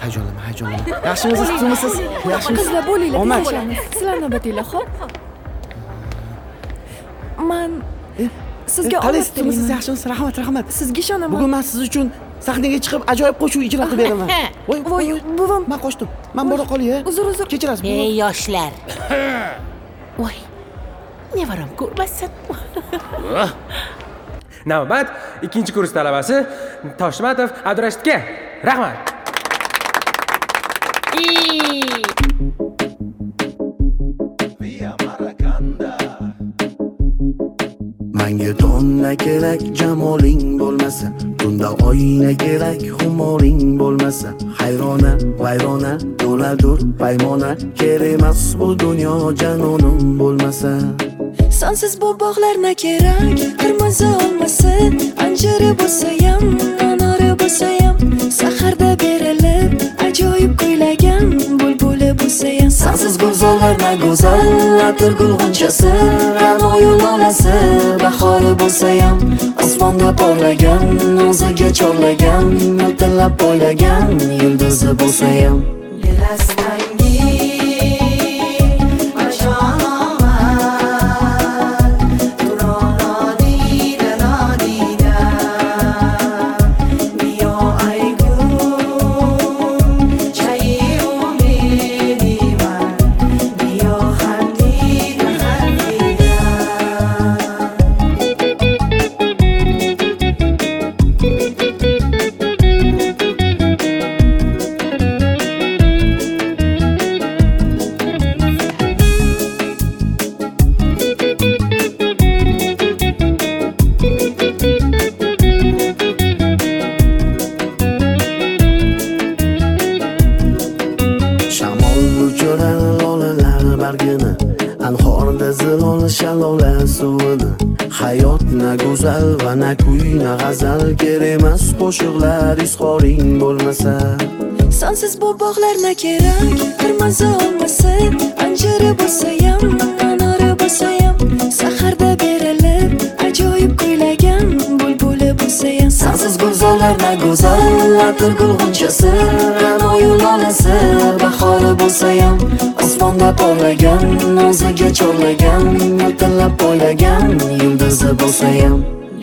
Hayajonlama. Yaxshimisiz, qizmisiz? Yaxshimisiz? Qizlar bo'linglar, Omad. tezlashamiz. Sizlar navbatinglar, xo'p? Men sizga Qalaysiz, omad tilayman. siz yaxshimisiz? Rahmat. Sizga ishonaman. Bugun men siz uchun sahnaga chiqib ajoyib qo'shiq ijro qilib beraman. Voy, buvim. Men qochdim. Men bora qolay. Uzr. Kechirasiz. Ey yoshlar. Voy. Nevaram ko'rmasin. Navbat ikkinchi kurs talabasi Toshmatov Abdurashidga. Rahmat. Menga donna kerak, jamoling bo'lmasa, tunda oyna kerak, humoring bo'lmasa, hayrona, vayrona, to'ladur paymona, kerak emas bu dunyo janonim bo'lmasa. Sensiz bu bog'larga kerak, qirmizi olmasin, anjiri bo'lsa ham, anori bo'lsa ham, saharda berilib, ajoyib kuylagan bulbuli bo'lsa ham. Sensiz go'zallarga go'zal, atir gulg'unchasi, ra'noyi lolasi, bahori bo'lsa ham, osmonda porlagan, o'ziga chorlagan, miltillab poylagan, yulduzi bo'lsa ham. Anhorda zilol shalola suvini, hayot na go'zal va na kuy na g'azal, kerak emas qo'shiqlar izhoring bo'lmasa. Sensiz bu bog'larga kerak, qirmizi olmasin, anjiri bo'lsa ham, anori bo'lsa ham, saharda berilib, ajoyib kuylagan bulbuli bo'lsa ham. Sensiz go'zallarga go'zal, atir gulg'unchasi, ra'noyi lolasi, bahori bo'lsa ham, osmonda porlagan, o'ziga chorlagan, miltillab poylagan, yulduzi bo'lsa ham.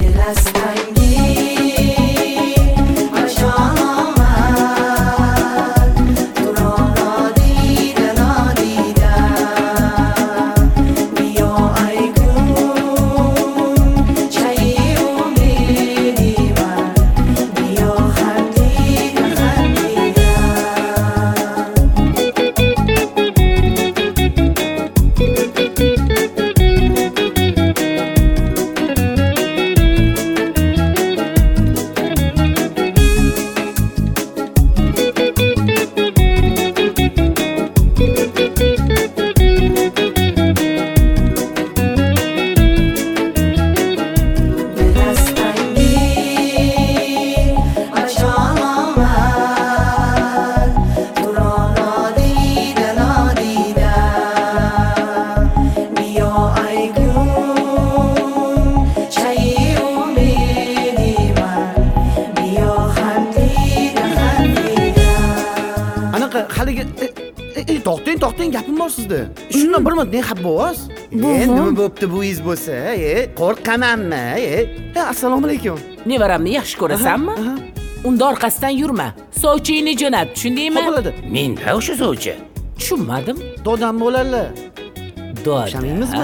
To'xtang, gapim bor sizda. Shundan bir minut ne xat bo'ysiz? Nima bo'pti buyiz bo'lsa, qo'rqamanmi? Assalomu alaykum. Nevaramni yaxshi ko'rasanmi? Unda orqasidan yurma. Sovchingni jo'nat, tushundingmi? Bo'ladi. Menda o'sha sovchi. Tushunmadim. Dodam bo'ladilar. Doda. Ishonaymizmi?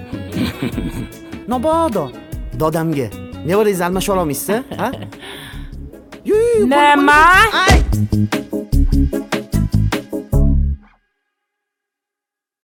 Nobodo. Dodamga nevarangizni almashib ololmaysiz, ha? Nima?